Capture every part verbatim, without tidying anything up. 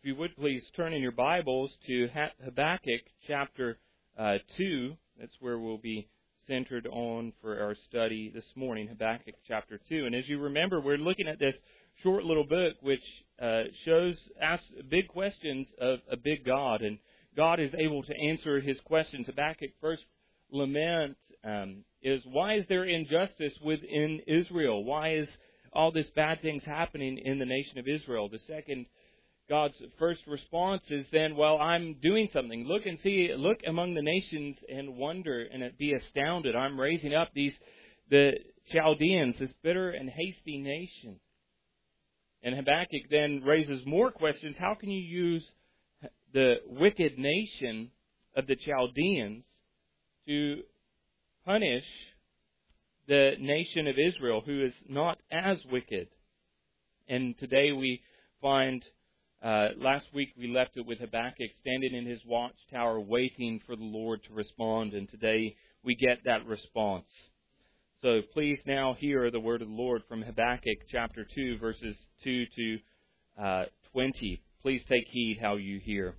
If you would please turn in your Bibles to Habakkuk chapter uh, two. That's where we'll be centered on for our study this morning, Habakkuk chapter two. And as you remember, we're looking at this short little book which uh, shows, asks big questions of a big God. And God is able to answer his questions. Habakkuk's first lament um, is, why is there injustice within Israel? Why is all this bad things happening in the nation of Israel? The second, God's first response is then, well, I'm doing something. Look and see, look among the nations and wonder and be astounded. I'm raising up these, the Chaldeans, this bitter and hasty nation. And Habakkuk then raises more questions. How can you use the wicked nation of the Chaldeans to punish the nation of Israel, who is not as wicked? And today we find, uh, last week we left it with Habakkuk standing in his watchtower waiting for the Lord to respond, and today we get that response. So please now hear the word of the Lord from Habakkuk chapter two, verses two to uh, twenty. Please take heed how you hear.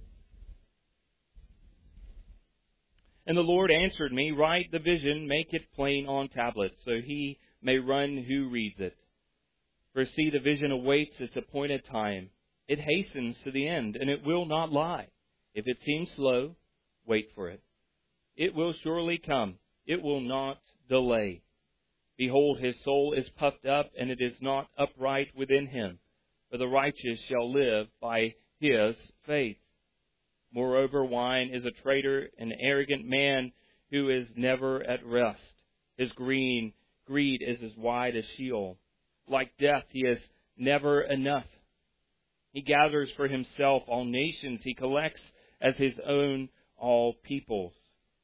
And the Lord answered me, write the vision, make it plain on tablets, so he may run who reads it. For see, the vision awaits its appointed time. It hastens to the end, and it will not lie. If it seems slow, wait for it. It will surely come. It will not delay. Behold, his soul is puffed up, and it is not upright within him. For the righteous shall live by his faith. Moreover, wine is a traitor, an arrogant man who is never at rest. His green greed is as wide as Sheol. Like death, he is never enough. He gathers for himself all nations. He collects as his own all peoples.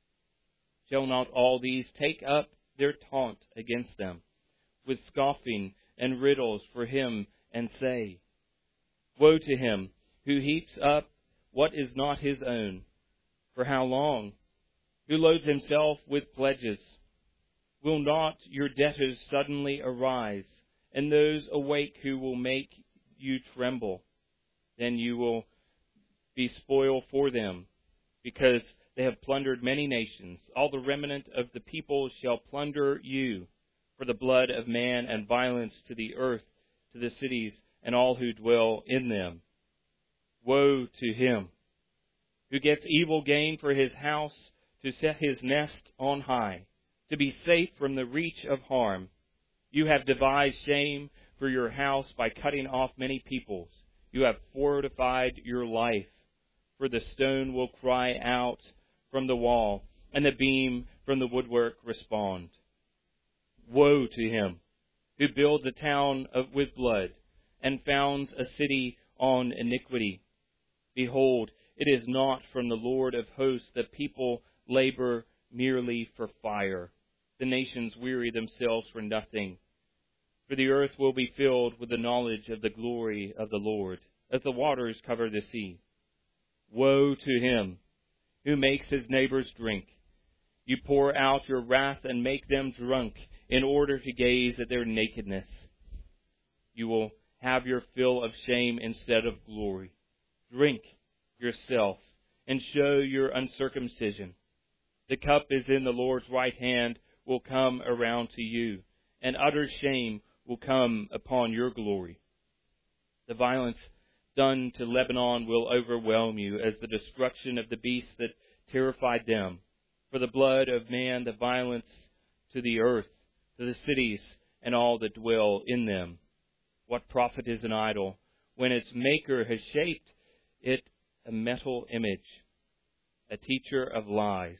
Shall not all these take up their taunt against them, with scoffing and riddles for him, and say, woe to him who heaps up what is not his own? For how long? Who loads himself with pledges? Will not your debtors suddenly arise, and those awake who will make you tremble? Then you will be spoil for them, because they have plundered many nations. All the remnant of the people shall plunder you, for the blood of man and violence to the earth, to the cities, and all who dwell in them. Woe to him who gets evil gain for his house, to set his nest on high, to be safe from the reach of harm. You have devised shame for your house by cutting off many peoples. You have fortified your life, for the stone will cry out from the wall, and the beam from the woodwork respond. Woe to him who builds a town of, with blood, and founds a city on iniquity. Behold, it is not from the Lord of hosts that people labor merely for fire. The nations weary themselves for nothing. For the earth will be filled with the knowledge of the glory of the Lord, as the waters cover the sea. Woe to him who makes his neighbors drink. You pour out your wrath and make them drunk, in order to gaze at their nakedness. You will have your fill of shame instead of glory. Drink yourself and show your uncircumcision. The cup is in the Lord's right hand, will come around to you, and utter shame will come upon your glory. The violence done to Lebanon will overwhelm you, as the destruction of the beasts that terrified them. For the blood of man, the violence to the earth, to the cities, and all that dwell in them. What profit is an idol, when its maker has shaped it a metal image, a teacher of lies?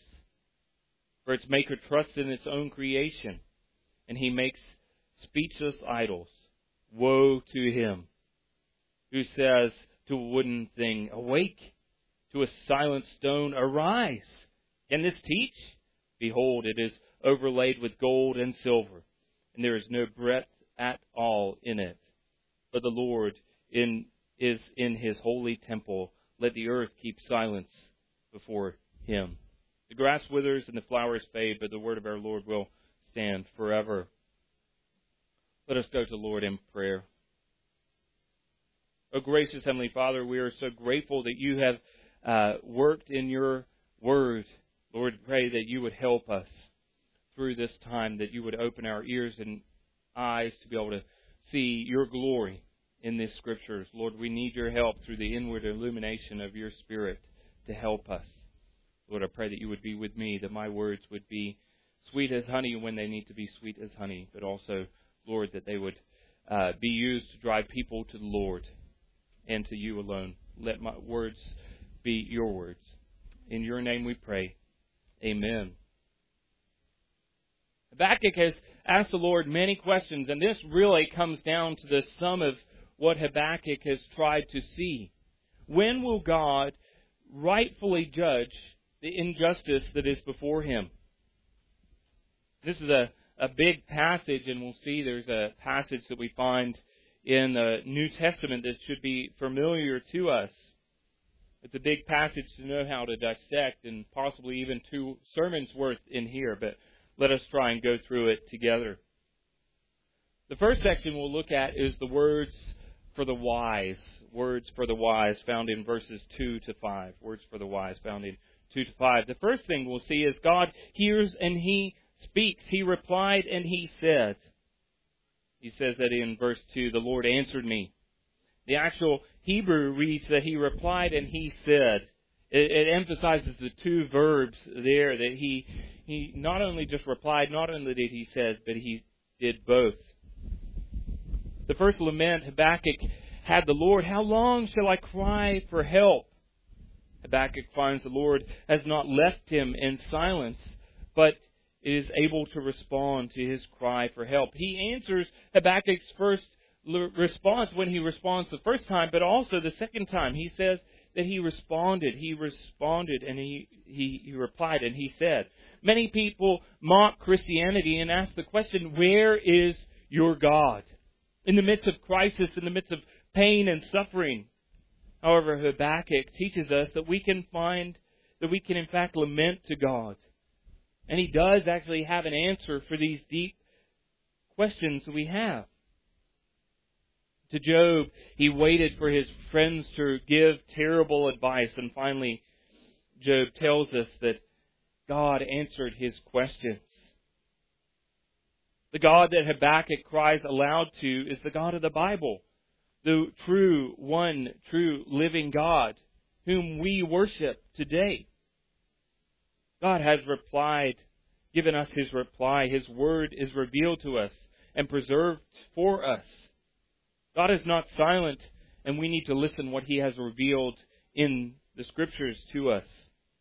For its maker trusts in its own creation, and he makes speechless idols. Woe to him who says to a wooden thing, awake, to a silent stone, arise. Can this teach? Behold, it is overlaid with gold and silver, and there is no breadth at all in it. But the Lord in, is in his holy temple. Let the earth keep silence before him. The grass withers and the flowers fade, but the word of our Lord will stand forever. Let us go to the Lord in prayer. Oh, gracious Heavenly Father, we are so grateful that you have uh, worked in your word. Lord, pray that you would help us through this time, that you would open our ears and eyes to be able to see your glory in these scriptures. Lord, we need your help through the inward illumination of your Spirit to help us. Lord, I pray that you would be with me, that my words would be sweet as honey when they need to be sweet as honey, but also, Lord, that they would uh, be used to drive people to the Lord and to you alone. Let my words be your words. In your name we pray. Amen. Habakkuk has asked the Lord many questions, and this really comes down to the sum of what Habakkuk has tried to see. When will God rightfully judge the injustice that is before him? This is a, a big passage, and we'll see there's a passage that we find in the New Testament that should be familiar to us. It's a big passage to know how to dissect, and possibly even two sermons worth in here, but let us try and go through it together. The first section we'll look at is the words for the wise. Words for the wise found in verses two to five. Words for the wise found in two to five. The first thing we'll see is God hears and He speaks. He replied and He said. He says that in verse two, the Lord answered me. The actual Hebrew reads that He replied and He said. It, it emphasizes the two verbs there, that He He not only just replied, not only did He say, but He did both. The first lament Habakkuk had the Lord, how long shall I cry for help? Habakkuk finds the Lord has not left him in silence, but is able to respond to his cry for help. He answers Habakkuk's first response when he responds the first time, but also the second time. He says that he responded. He responded and he, he, he replied and he said. Many people mock Christianity and ask the question, where is your God? In the midst of crisis, in the midst of pain and suffering. However, Habakkuk teaches us that we can find, that we can in fact lament to God. And he does actually have an answer for these deep questions that we have. To Job, he waited for his friends to give terrible advice, and finally Job tells us that God answered his questions. The God that Habakkuk cries aloud to is the God of the Bible, the true, one, true, living God, whom we worship today. God has replied, given us His reply. His word is revealed to us and preserved for us. God is not silent, and we need to listen what He has revealed in the Scriptures to us.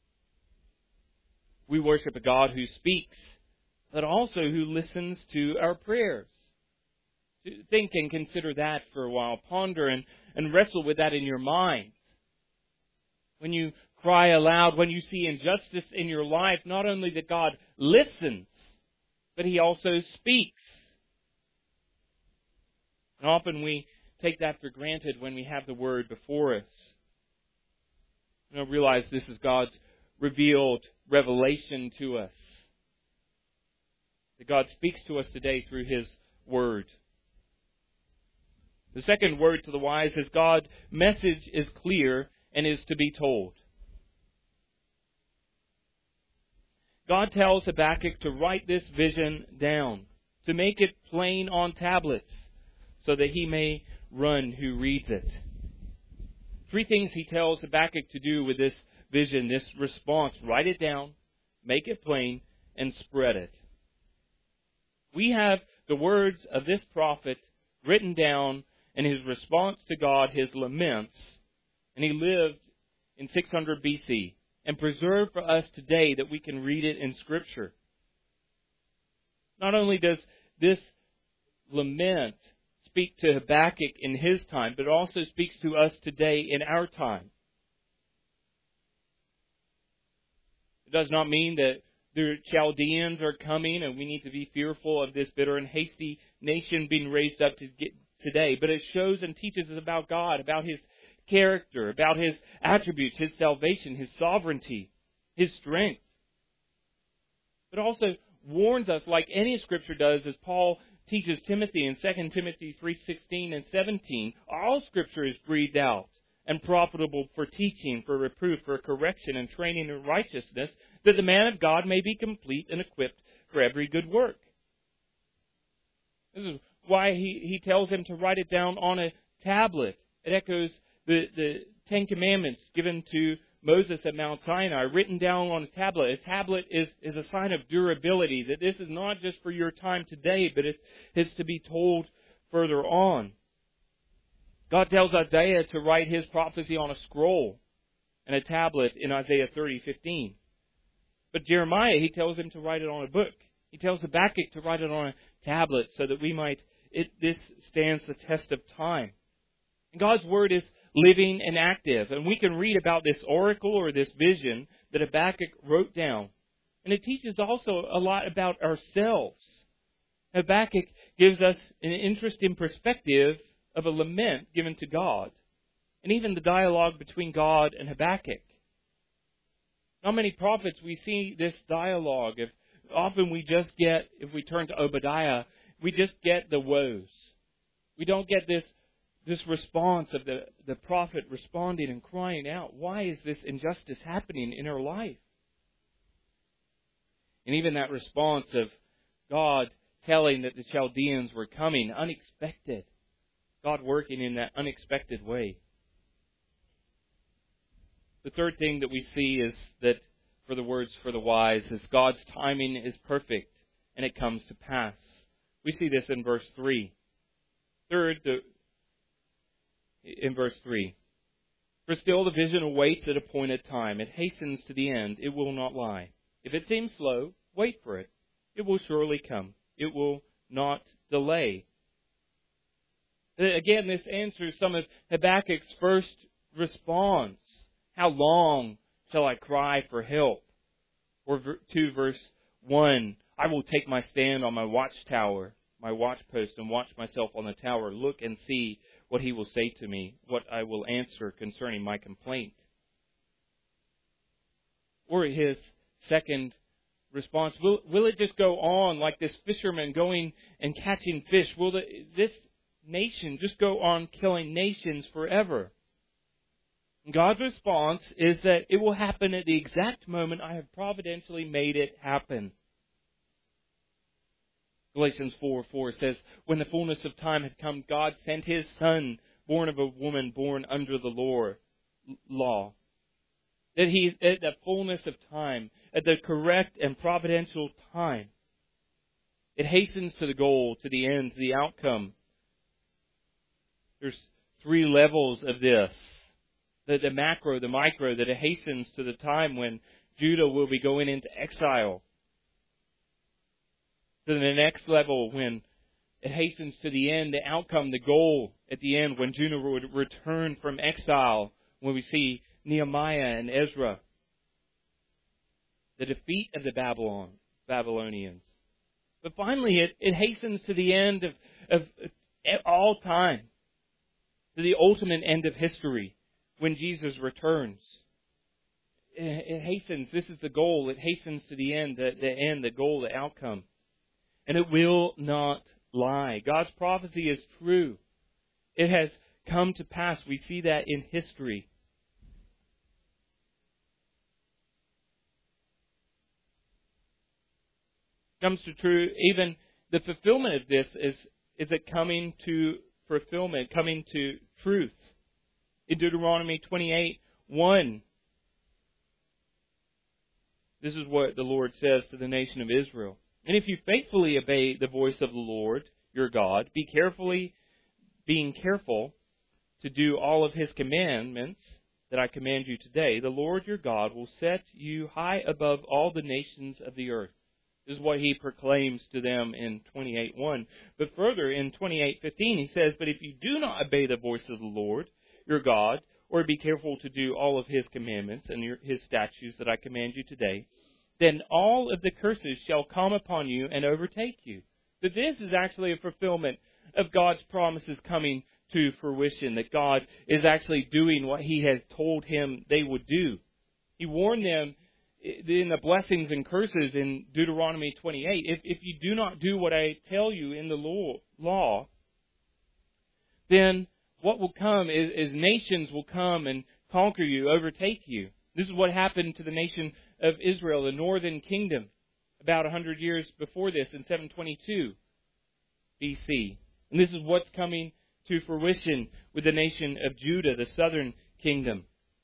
We worship a God who speaks, but also who listens to our prayers. Think and consider that for a while. Ponder and, and wrestle with that in your mind. When you cry aloud, when you see injustice in your life, not only that God listens, but He also speaks. And often we take that for granted when we have the Word before us. We don't realize this is God's revealed revelation to us. That God speaks to us today through His Word. The second word to the wise is God's message is clear and is to be told. God tells Habakkuk to write this vision down, to make it plain on tablets, so that he may run who reads it. Three things he tells Habakkuk to do with this vision, this response. Write it down, make it plain, and spread it. We have the words of this prophet written down in his response to God, his laments, and he lived in six hundred B C, and preserved for us today that we can read it in Scripture. Not only does this lament speak to Habakkuk in his time, but also speaks to us today in our time. It does not mean that the Chaldeans are coming and we need to be fearful of this bitter and hasty nation being raised up to get today, but it shows and teaches us about God, about His character, about His attributes, His salvation, His sovereignty, His strength. But also warns us, like any Scripture does, as Paul teaches Timothy in Second Timothy three sixteen and seventeen, all Scripture is breathed out and profitable for teaching, for reproof, for correction, and training in righteousness, that the man of God may be complete and equipped for every good work. This is why he, he tells him to write it down on a tablet. It echoes the, the Ten Commandments given to Moses at Mount Sinai, written down on a tablet. A tablet is, is a sign of durability, that this is not just for your time today, but it's, it's to be told further on. God tells Isaiah to write his prophecy on a scroll and a tablet in Isaiah thirty fifteen. But Jeremiah, he tells him to write it on a book. He tells Habakkuk to write it on a tablet so that we might, it, this stands the test of time. And God's Word is living and active. And we can read about this oracle or this vision that Habakkuk wrote down. And it teaches also a lot about ourselves. Habakkuk gives us an interesting perspective of a lament given to God. And even the dialogue between God and Habakkuk. Not many prophets we see this dialogue. If often we just get, if we turn to Obadiah, we just get the woes. We don't get this This response of the, the prophet responding and crying out, why is this injustice happening in our life? And even that response of God telling that the Chaldeans were coming, unexpected. God working in that unexpected way. The third thing that we see is that, for the words for the wise, is God's timing is perfect and it comes to pass. We see this in verse three. Third, the In verse three. For still the vision awaits at appointed time. It hastens to the end. It will not lie. If it seems slow, wait for it. It will surely come. It will not delay. Again, this answers some of Habakkuk's first response. How long shall I cry for help? Or two verse one. I will take my stand on my watchtower, my watchpost, and watch myself on the tower. Look and see what he will say to me, what I will answer concerning my complaint. Or his second response, will, will it just go on like this fisherman going and catching fish? Will the, this nation just go on killing nations forever? And God's response is that it will happen at the exact moment I have providentially made it happen. Galatians four four says, when the fullness of time had come, God sent His Son, born of a woman, born under the law. That He, at the fullness of time, at the correct and providential time, it hastens to the goal, to the end, to the outcome. There's three levels of this. The, the macro, the micro, that it hastens to the time when Judah will be going into exile. To the next level, when it hastens to the end, the outcome, the goal at the end, when Judah would return from exile, when we see Nehemiah and Ezra. The defeat of the Babylon, Babylonians. But finally, it, it hastens to the end of, of all time, to the ultimate end of history, when Jesus returns. It, it hastens. This is the goal. It hastens to the end, the, the end, the goal, the outcome. And it will not lie. God's prophecy is true. It has come to pass. We see that in history. Comes to true. Even the fulfillment of this is, is it coming to fulfillment, coming to truth. In Deuteronomy twenty-eight one, this is what the Lord says to the nation of Israel. And if you faithfully obey the voice of the Lord, your God, be carefully, being careful to do all of His commandments that I command you today, the Lord your God will set you high above all the nations of the earth. This is what He proclaims to them in twenty-eight one. But further, in twenty-eight fifteen, He says, but if you do not obey the voice of the Lord, your God, or be careful to do all of His commandments and your, His statutes that I command you today, then all of the curses shall come upon you and overtake you. So this is actually a fulfillment of God's promises coming to fruition, that God is actually doing what He has told him they would do. He warned them in the blessings and curses in Deuteronomy twenty-eight, if, if you do not do what I tell you in the law, law then what will come is, is nations will come and conquer you, overtake you. This is what happened to the nation of Israel, the northern kingdom, about one hundred years before this in seven twenty-two B C. And this is what's coming to fruition with the nation of Judah, the southern kingdom.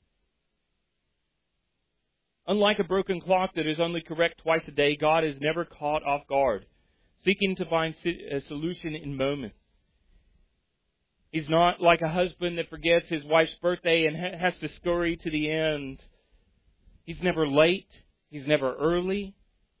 Unlike a broken clock that is only correct twice a day, God is never caught off guard, seeking to find a solution in moments. He's not like a husband that forgets his wife's birthday and ha- has to scurry to the end. He's never late. He's never early.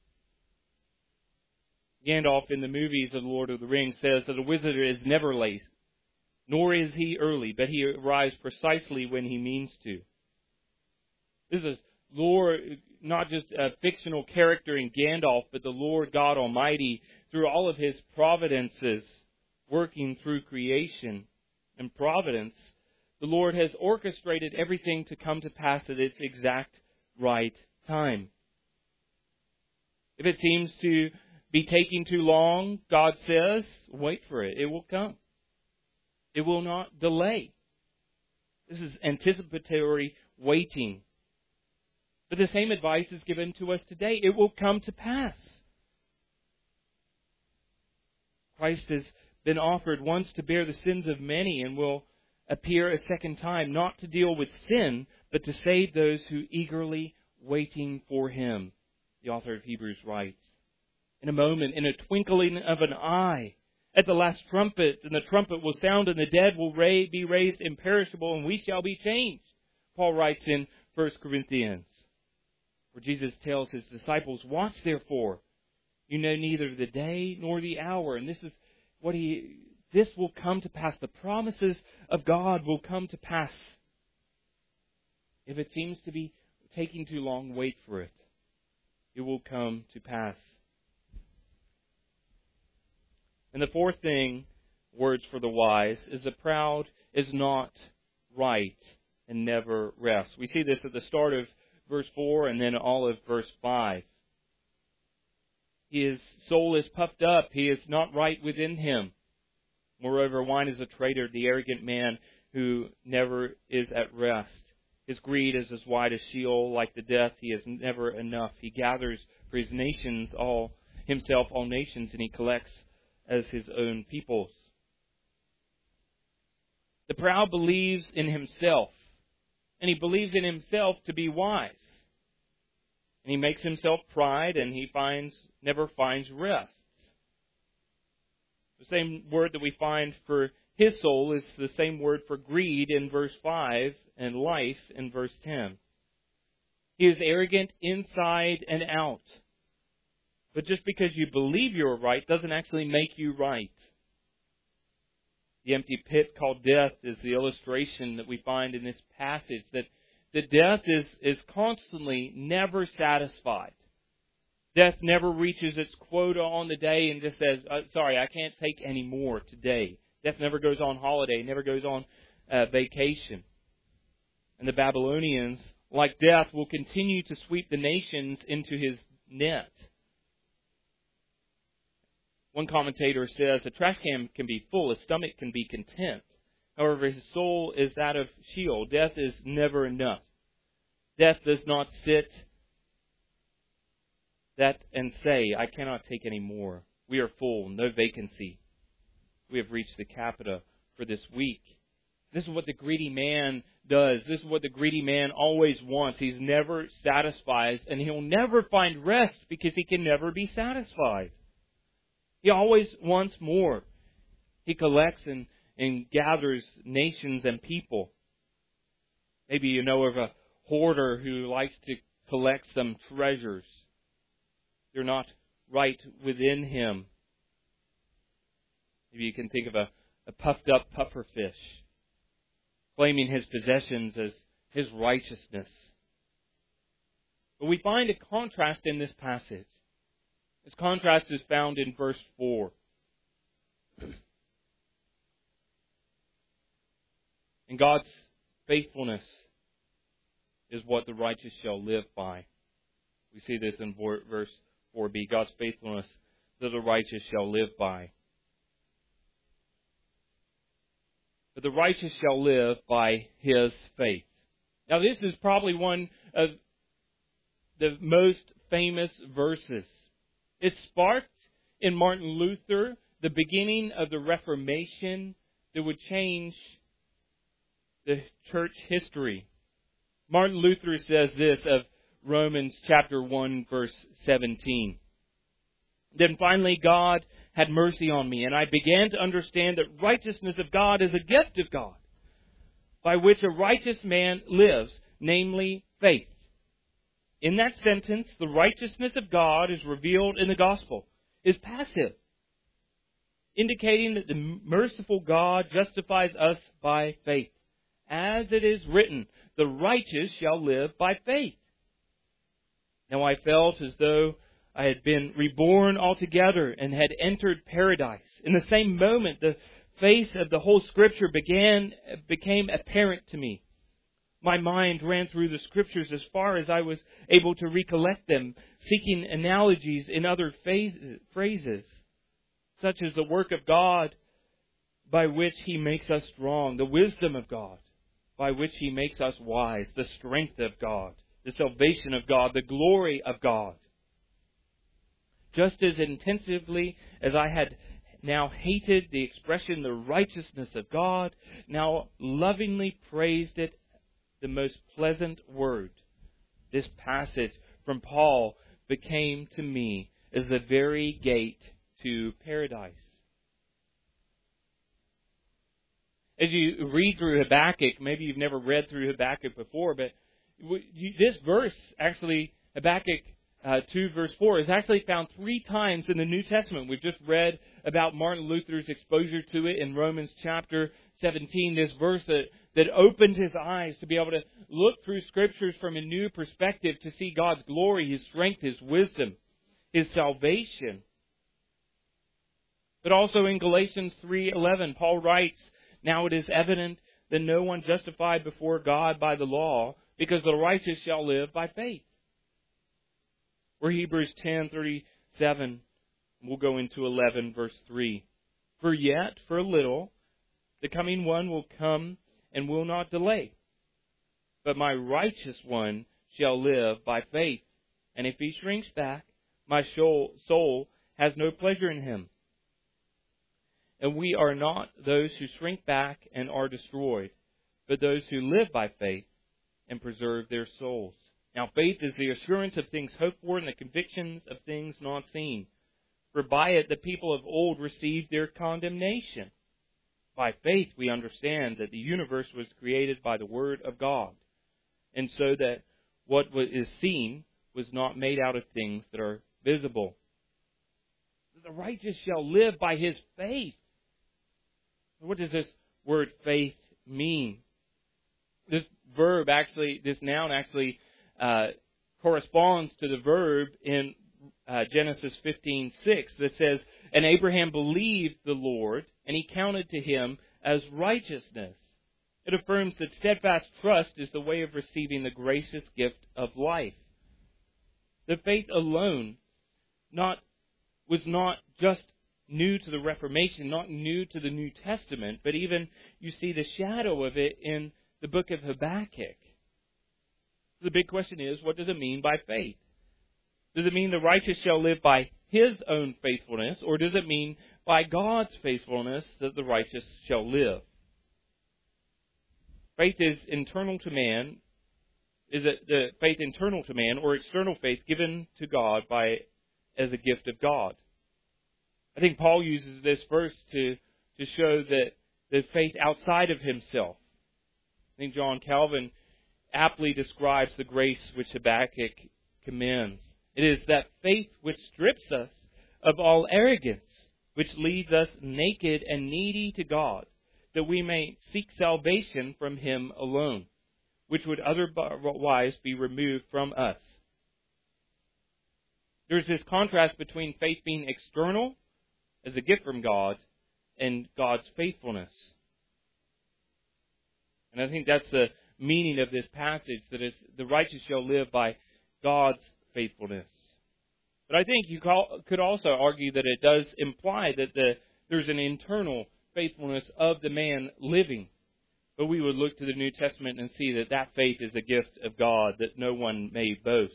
Gandalf in the movies of The Lord of the Rings says that a wizard is never late, nor is he early, but he arrives precisely when he means to. This is Lord, not just a fictional character in Gandalf, but the Lord God Almighty through all of His providences working through creation and providence. The Lord has orchestrated everything to come to pass at its exact right time. If it seems to be taking too long, God says, wait for it. It will come. It will not delay. This is anticipatory waiting. But the same advice is given to us today. It will come to pass. Christ has been offered once to bear the sins of many and will appear a second time, not to deal with sin, but to save those who eagerly waiting for Him, the author of Hebrews writes. In a moment, in a twinkling of an eye, at the last trumpet, and the trumpet will sound, and the dead will be raised imperishable, and we shall be changed. Paul writes in First Corinthians, where Jesus tells His disciples, watch therefore, you know neither the day nor the hour. And this is what he, this will come to pass. The promises of God will come to pass. If it seems to be taking too long, wait for it. It will come to pass. And the fourth thing, words for the wise, is the proud is not right and never rests. We see this at the start of verse four and then all of verse five. His soul is puffed up. He is not right within him. Moreover, wine is a traitor, the arrogant man who never is at rest. His greed is as wide as Sheol, like the death. He is never enough. He gathers for his nations all himself all nations, and he collects as his own peoples. The proud believes in himself, and he believes in himself to be wise. And he makes himself pride, and he finds never finds rest. The same word that we find for his soul is the same word for greed in verse five and life in verse ten. He is arrogant inside and out. But just because you believe you're right doesn't actually make you right. The empty pit called death is the illustration that we find in this passage, that the death is, is constantly never satisfied. Death never reaches its quota on the day and just says, oh, sorry, I can't take any more today. Death never goes on holiday, never goes on uh, vacation. And the Babylonians, like death, will continue to sweep the nations into his net. One commentator says, a trash can can be full, a stomach can be content. However, his soul is that of Sheol. Death is never enough. Death does not sit that and say, I cannot take any more. We are full, no vacancy. We have reached the capita for this week. This is what the greedy man does. This is what the greedy man always wants. He's never satisfied, and he'll never find rest because he can never be satisfied. He always wants more. He collects and, and gathers nations and people. Maybe you know of a hoarder who likes to collect some treasures. They're not right within him. Maybe you can think of a, a puffed up pufferfish, claiming his possessions as his righteousness. But we find a contrast in this passage. This contrast is found in verse four. And God's faithfulness is what the righteous shall live by. We see this in verse four b, God's faithfulness that the righteous shall live by. But the righteous shall live by his faith. Now this is probably one of the most famous verses. It sparked in Martin Luther the beginning of the Reformation that would change the church history. Martin Luther says this of Romans chapter one, verse seventeen. Then finally God had mercy on me, and I began to understand that righteousness of God is a gift of God, by which a righteous man lives, namely faith. In that sentence, the righteousness of God is revealed in the gospel, is passive, indicating that the merciful God justifies us by faith. As it is written, the righteous shall live by faith. Now I felt as though I had been reborn altogether and had entered paradise. In the same moment, the face of the whole Scripture began became apparent to me. My mind ran through the Scriptures as far as I was able to recollect them, seeking analogies in other phrases, such as the work of God by which He makes us strong, the wisdom of God by which He makes us wise, the strength of God, the salvation of God, the glory of God. Just as intensively as I had now hated the expression, the righteousness of God, now lovingly praised it, the most pleasant word. This passage from Paul became to me as the very gate to paradise. As you read through Habakkuk, maybe you've never read through Habakkuk before, but this verse, actually, Habakkuk uh, two verse four, is actually found three times in the New Testament. We've just read about Martin Luther's exposure to it in Romans chapter seventeen, this verse that, that opened his eyes to be able to look through Scriptures from a new perspective to see God's glory, His strength, His wisdom, His salvation. But also in Galatians three eleven, Paul writes, now it is evident that no one justified before God by the law, because the righteous shall live by faith. Or Hebrews ten thirty-seven, we'll go into eleven verse three. For yet, for a little, the coming one will come and will not delay. But my righteous one shall live by faith. And if he shrinks back, my soul has no pleasure in him. And we are not those who shrink back and are destroyed, but those who live by faith and preserve their souls. Now faith is the assurance of things hoped for and the convictions of things not seen. For by it the people of old received their condemnation. By faith we understand that the universe was created by the Word of God, and so that what is seen was not made out of things that are visible. The righteous shall live by his faith. What does this word faith mean? This verb actually, this noun actually uh, corresponds to the verb in uh, Genesis fifteen six that says, and Abraham believed the Lord, and He counted to him as righteousness. It affirms that steadfast trust is the way of receiving the gracious gift of life. The faith alone not was not just new to the Reformation, not new to the New Testament, but even you see the shadow of it in the book of Habakkuk. The big question is, what does it mean by faith? Does it mean the righteous shall live by his own faithfulness, or does it mean by God's faithfulness that the righteous shall live? Faith is internal to man. Is it the faith internal to man, or external faith given to God by as a gift of God? I think Paul uses this verse to, to show that the faith outside of himself. I think John Calvin aptly describes the grace which Habakkuk commends. It is that faith which strips us of all arrogance, which leads us naked and needy to God, that we may seek salvation from Him alone, which would otherwise be removed from us. There's this contrast between faith being external, as a gift from God, and God's faithfulness. And I think that's the meaning of this passage, that is, the righteous shall live by God's faithfulness. But I think you call, could also argue that it does imply that the, there's an internal faithfulness of the man living. But we would look to the New Testament and see that that faith is a gift of God, that no one may boast.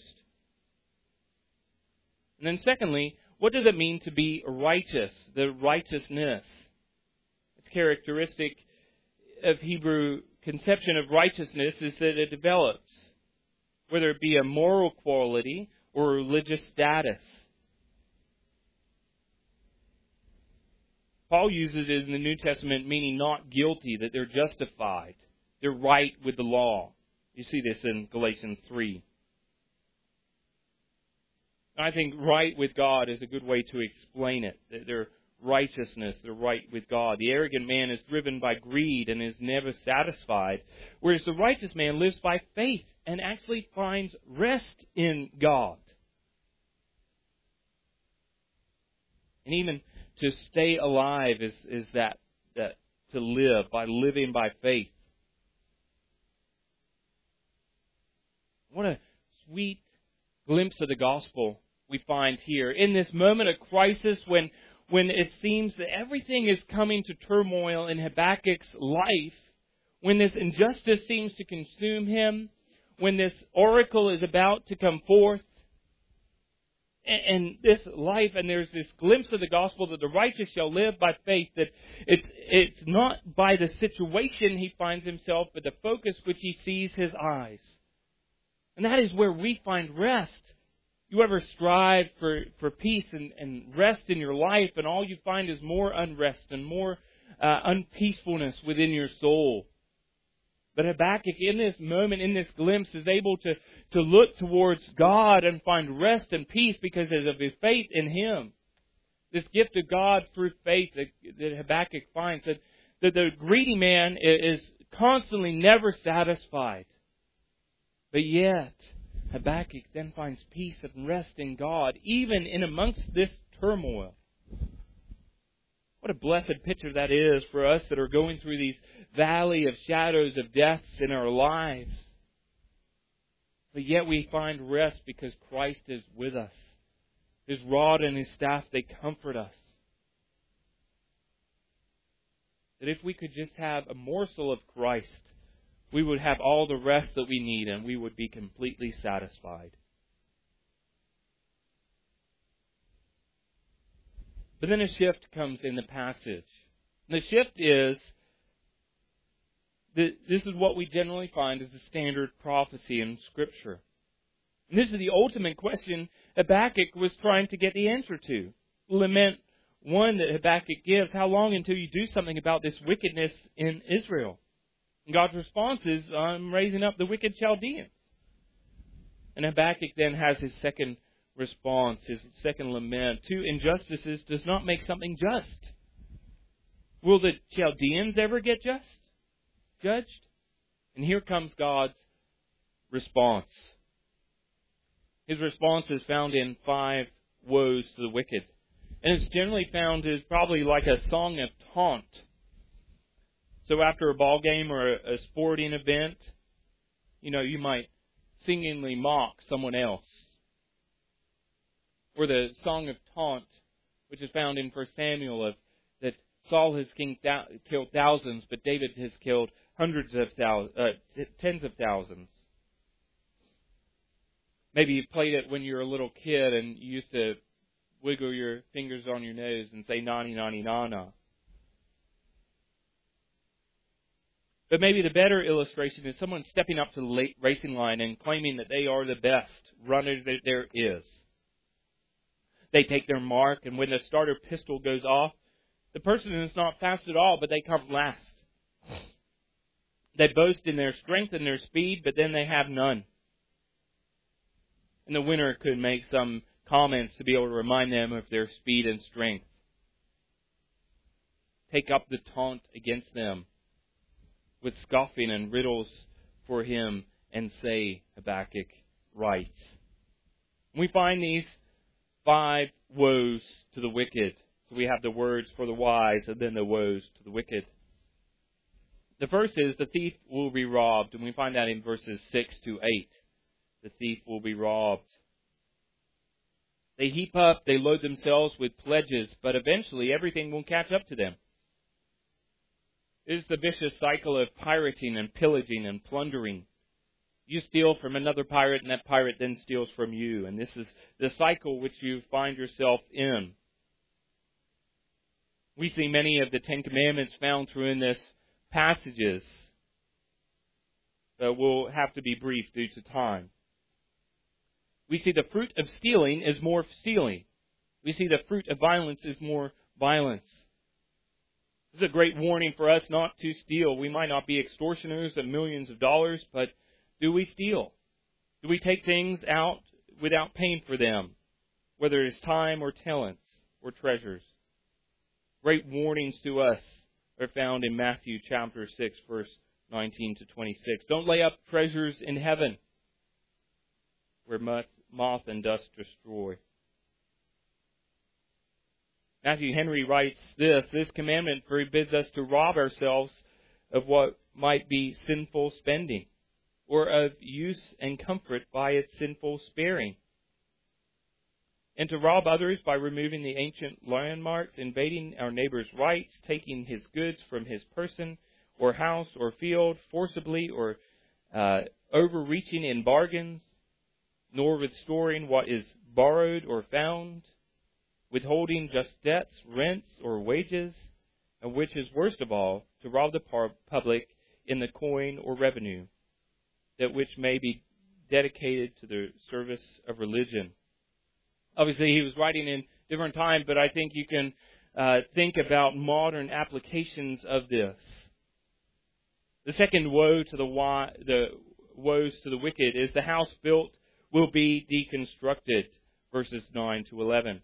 And then secondly, what does it mean to be righteous? The righteousness. It's characteristic of Hebrew conception of righteousness is that it develops, whether it be a moral quality or a religious status. Paul uses it in the New Testament meaning not guilty, that they're justified. They're right with the law. You see this in Galatians three. I think right with God is a good way to explain it. Their righteousness, they're right with God. The arrogant man is driven by greed and is never satisfied, whereas the righteous man lives by faith and actually finds rest in God. And even to stay alive is, is that, that to live, by living by faith. What a sweet glimpse of the gospel we find here. In this moment of crisis when, when it seems that everything is coming to turmoil in Habakkuk's life, when this injustice seems to consume him, when this oracle is about to come forth, and, and this life, and there's this glimpse of the gospel that the righteous shall live by faith, that it's, it's not by the situation he finds himself, but the focus which he sees his eyes. And that is where we find rest. You ever strive for, for peace and, and rest in your life, and all you find is more unrest and more uh, unpeacefulness within your soul. But Habakkuk, in this moment, in this glimpse, is able to, to look towards God and find rest and peace because of his faith in Him. This gift of God through faith that, that Habakkuk finds, that, that the greedy man is constantly never satisfied. But yet, Habakkuk then finds peace and rest in God, even in amongst this turmoil. What a blessed picture that is for us that are going through these valley of shadows of deaths in our lives. But yet we find rest because Christ is with us. His rod and His staff, they comfort us. That if we could just have a morsel of Christ, we would have all the rest that we need and we would be completely satisfied. But then a shift comes in the passage. And the shift is, that this is what we generally find as the standard prophecy in Scripture. And this is the ultimate question Habakkuk was trying to get the answer to. Lament one that Habakkuk gives, how long until you do something about this wickedness in Israel? And God's response is, I'm raising up the wicked Chaldeans. And Habakkuk then has his second response, his second lament. Two injustices does not make something just. Will the Chaldeans ever get just? Judged? And here comes God's response. His response is found in five woes to the wicked. And it's generally found as probably like a song of taunt. So after a ball game or a, a sporting event, you know, you might singingly mock someone else. Or the song of taunt, which is found in First Samuel, of that Saul has king thou, killed thousands, but David has killed hundreds of thousands, uh, t- tens of thousands. Maybe you played it when you were a little kid and you used to wiggle your fingers on your nose and say "nani nani nana." But maybe the better illustration is someone stepping up to the racing line and claiming that they are the best runner that there is. They take their mark, and when the starter pistol goes off, the person is not fast at all, but they come last. They boast in their strength and their speed, but then they have none. And the winner could make some comments to be able to remind them of their speed and strength. Take up the taunt against them with scoffing and riddles for him, and say, Habakkuk writes. We find these five woes to the wicked. So we have the words for the wise and then the woes to the wicked. The first is the thief will be robbed, and we find that in verses six to eight. The thief will be robbed. They heap up, they load themselves with pledges, but eventually everything will catch up to them. It is the vicious cycle of pirating and pillaging and plundering. You steal from another pirate, and that pirate then steals from you. And this is the cycle which you find yourself in. We see many of the Ten Commandments found through in this passages. But we'll have to be brief due to time. We see the fruit of stealing is more stealing. We see the fruit of violence is more violence. This is a great warning for us not to steal. We might not be extortioners of millions of dollars, but do we steal? Do we take things out without paying for them, whether it's time or talents or treasures? Great warnings to us are found in Matthew chapter six, verse nineteen to twenty-six. Don't lay up treasures in heaven, where moth and dust destroy. Matthew Henry writes this, this commandment forbids us to rob ourselves of what might be sinful spending, or of use and comfort by its sinful sparing. And to rob others by removing the ancient landmarks, invading our neighbor's rights, taking his goods from his person, or house, or field, forcibly, or uh, overreaching in bargains, nor restoring what is borrowed or found, withholding just debts, rents, or wages, and which is worst of all, to rob the public in the coin or revenue, that which may be dedicated to the service of religion. Obviously, he was writing in different times, but I think you can uh, think about modern applications of this. The second woe to the, wi- the woes to the wicked is the house built will be deconstructed, verses nine to eleven.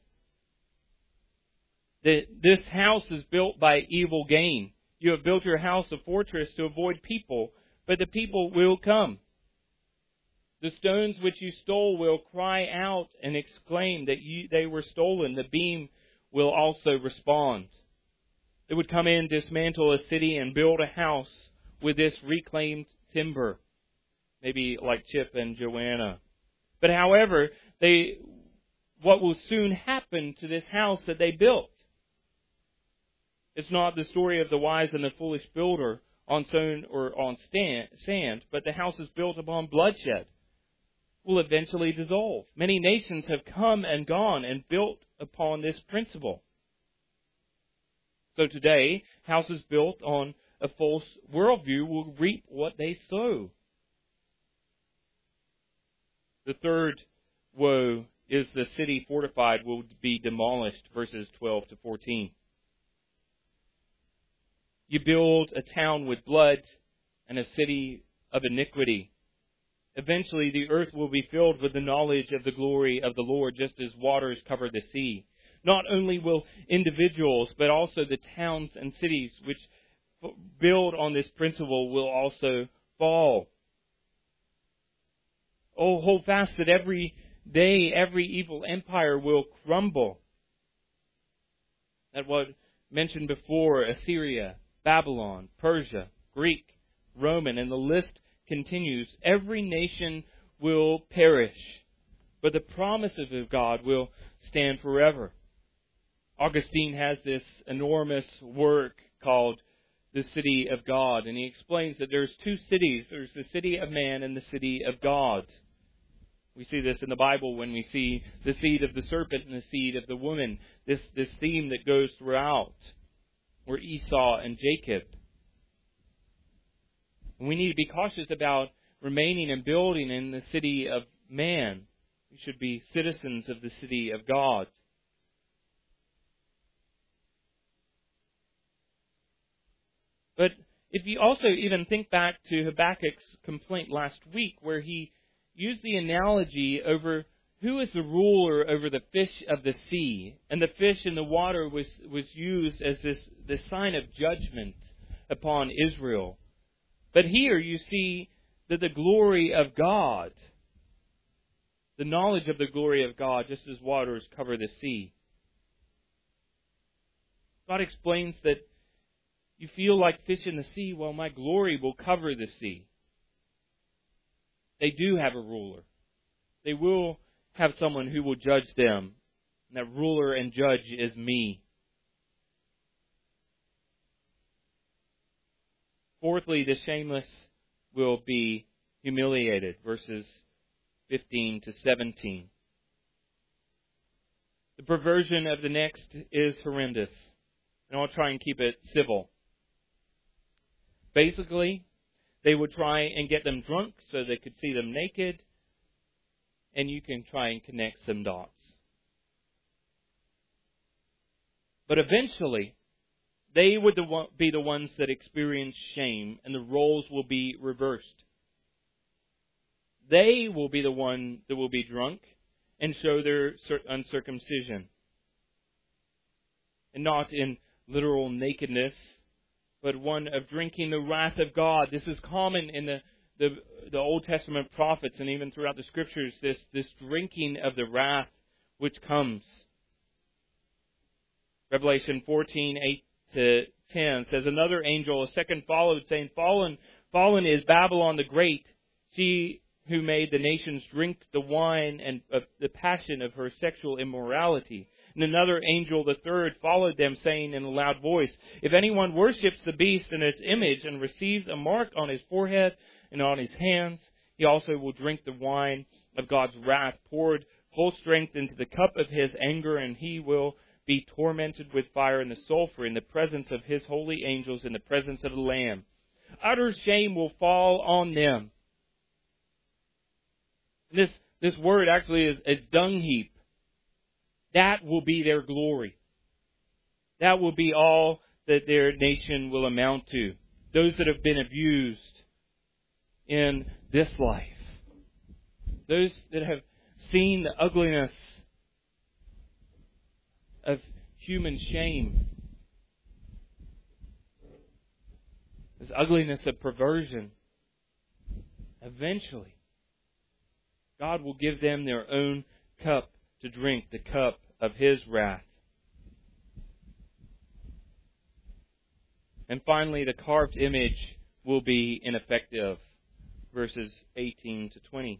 The, this house is built by evil gain. You have built your house a fortress to avoid people, but the people will come. The stones which you stole will cry out and exclaim that you, they were stolen. The beam will also respond. They would come in, dismantle a city, and build a house with this reclaimed timber. Maybe like Chip and Joanna. But however, they, what will soon happen to this house that they built? It's not the story of the wise and the foolish builder on stone or on sand, but the house is built upon bloodshed will eventually dissolve. Many nations have come and gone and built upon this principle. So today, houses built on a false worldview will reap what they sow. The third woe is the city fortified will be demolished, verses twelve to fourteen. You build a town with blood and a city of iniquity. Eventually the earth will be filled with the knowledge of the glory of the Lord, just as waters cover the sea. Not only will individuals, but also the towns and cities which build on this principle will also fall. Oh, hold fast that every day, every evil empire will crumble. That what mentioned before, Assyria, Babylon, Persia, Greek, Roman, and the list continues. Every nation will perish, but the promises of God will stand forever. Augustine has this enormous work called The City of God, and he explains that there's two cities. There's the city of man and the city of God. We see this in the Bible when we see the seed of the serpent and the seed of the woman. This, this theme that goes throughout. Or Esau and Jacob. And we need to be cautious about remaining and building in the city of man. We should be citizens of the city of God. But if you also even think back to Habakkuk's complaint last week, where he used the analogy over who is the ruler over the fish of the sea? And the fish in the water was, was used as this, this sign of judgment upon Israel. But here you see that the glory of God, the knowledge of the glory of God, just as waters cover the sea. God explains that you feel like fish in the sea, well, my glory will cover the sea. They do have a ruler. They will have someone who will judge them And that ruler and judge is me. Fourthly, the shameless will be humiliated. Verses fifteen to seventeen. The perversion of the next is horrendous. And I'll try and keep it civil. Basically, they would try and get them drunk so they could see them naked. And you can try and connect some dots. But eventually, they would be the ones that experience shame, and the roles will be reversed. They will be the one that will be drunk and show their uncircumcision. And not in literal nakedness, but one of drinking the wrath of God. This is common in the, the, the Old Testament prophets and even throughout the Scriptures, this, this drinking of the wrath which comes. Revelation fourteen, eight to ten says, another angel, a second followed, saying, Fallen, fallen is Babylon the Great, she who made the nations drink the wine and uh, the passion of her sexual immorality. And another angel, the third, followed them, saying in a loud voice, If anyone worships the beast and its image and receives a mark on his forehead and on his hands, he also will drink the wine of God's wrath, poured full strength into the cup of his anger, and he will be tormented with fire and the sulfur in the presence of his holy angels, in the presence of the Lamb. Utter shame will fall on them. This, this word actually is, is dung heap. That will be their glory. That will be all that their nation will amount to. Those that have been abused in this life. Those that have seen the ugliness of human shame. This ugliness of perversion. Eventually, God will give them their own cup to drink, the cup of His wrath. And finally, the carved image will be ineffective. Verses eighteen to twenty.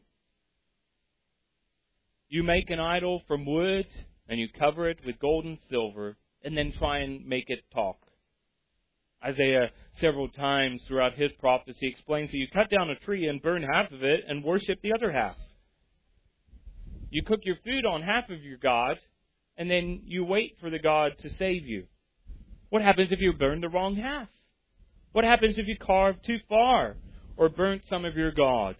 You make an idol from wood, and you cover it with gold and silver, and then try and make it talk. Isaiah, several times throughout his prophecy, explains that you cut down a tree and burn half of it and worship the other half. You cook your food on half of your God, and then you wait for the God to save you. What happens if you burn the wrong half? What happens if you carve too far or burnt some of your God?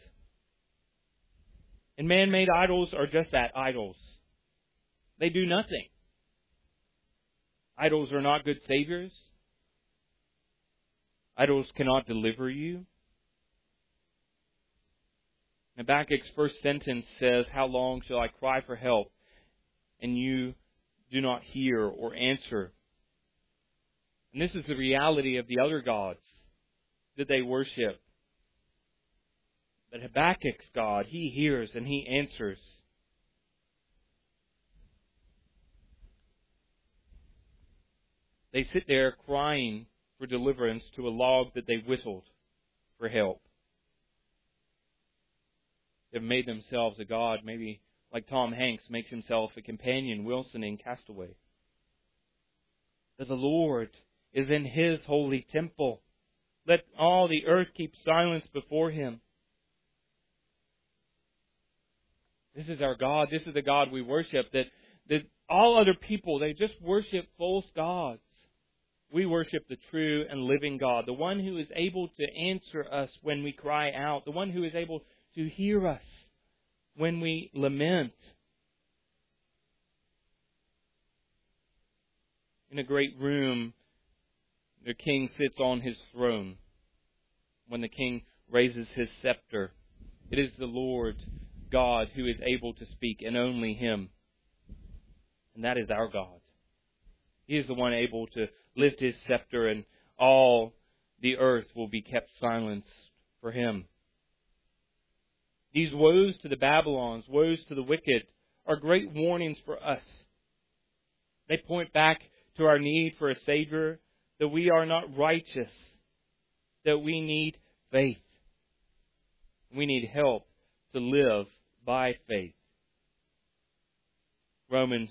And man-made idols are just that, idols. They do nothing. Idols are not good saviors. Idols cannot deliver you. Habakkuk's first sentence says, How long shall I cry for help, and you do not hear or answer? And this is the reality of the other gods that they worship. But Habakkuk's God, He hears and He answers. They sit there crying for deliverance to a log that they whistled for help. They've made themselves a god, maybe like Tom Hanks makes himself a companion, Wilson in Castaway. But the Lord is in His holy temple. Let all the earth keep silence before Him. This is our God. This is the God we worship. That, that all other people, they just worship false gods. We worship the true and living God, the one who is able to answer us when we cry out, the one who is able to hear us when we lament. In a great room, the king sits on his throne. When the king raises his scepter, it is the Lord God who is able to speak, and only Him. And that is our God. He is the one able to lift His scepter, and all the earth will be kept silent for Him. These woes to the Babylons, woes to the wicked, are great warnings for us. They point back to our need for a Savior, that we are not righteous, that we need faith. We need help to live by faith. Romans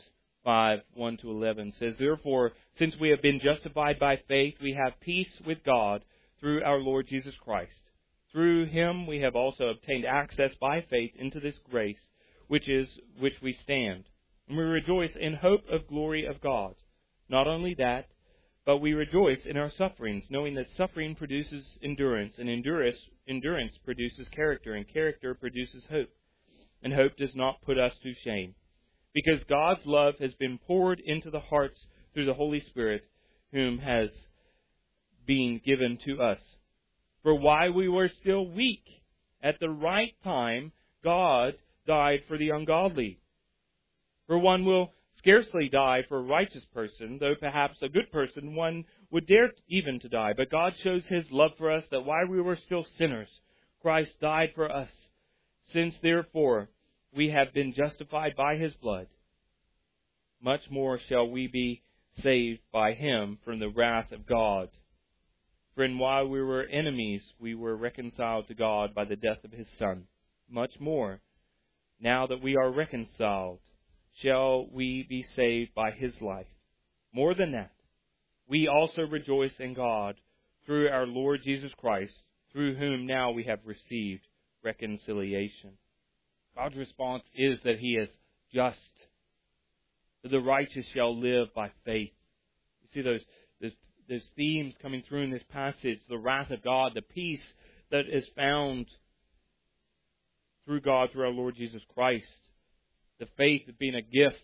five, one to eleven says, "Therefore, since we have been justified by faith, we have peace with God through our Lord Jesus Christ. Through him we have also obtained access by faith into this grace, which is which we stand. And we rejoice in hope of glory of God. Not only that, but we rejoice in our sufferings, knowing that suffering produces endurance, and endurance, endurance produces character, and character produces hope. And hope does not put us to shame, because God's love has been poured into the hearts through the Holy Spirit, whom has been given to us. For while we were still weak, at the right time, God died for the ungodly. For one will scarcely die for a righteous person, though perhaps a good person one would dare even to die. But God shows his love for us, that while we were still sinners, Christ died for us. Since therefore we have been justified by his blood, much more shall we be saved by him from the wrath of God. For in while we were enemies, we were reconciled to God by the death of his Son. Much more, now that we are reconciled, shall we be saved by his life. More than that, we also rejoice in God through our Lord Jesus Christ, through whom now we have received reconciliation." God's response is that he is just. That the righteous shall live by faith. You see those, those, those themes coming through in this passage. The wrath of God, the peace that is found through God, through our Lord Jesus Christ. The faith of being a gift.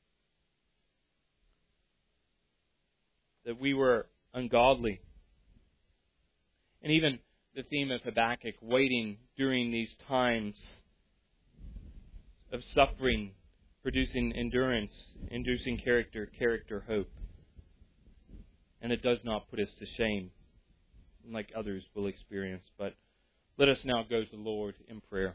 That we were ungodly. And even the theme of Habakkuk, waiting during these times of suffering, producing endurance, inducing character, character, hope. And it does not put us to shame, like others will experience. But let us now go to the Lord in prayer.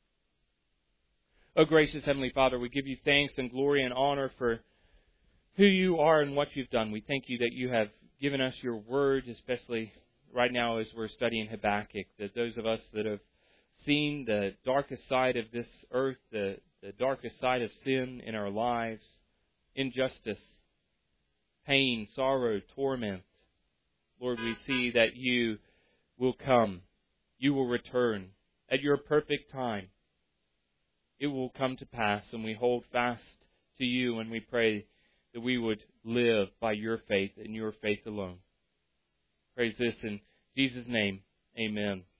Oh, gracious Heavenly Father, we give you thanks and glory and honor for who you are and what you've done. We thank you that you have given us your word, especially right now as we're studying Habakkuk, that those of us that have seen the darkest side of this earth, the, the darkest side of sin in our lives, injustice, pain, sorrow, torment, Lord, we see that you will come. You will return at your perfect time. It will come to pass, and we hold fast to you, and we pray that we would live by your faith and your faith alone. Praise this in Jesus' name. Amen.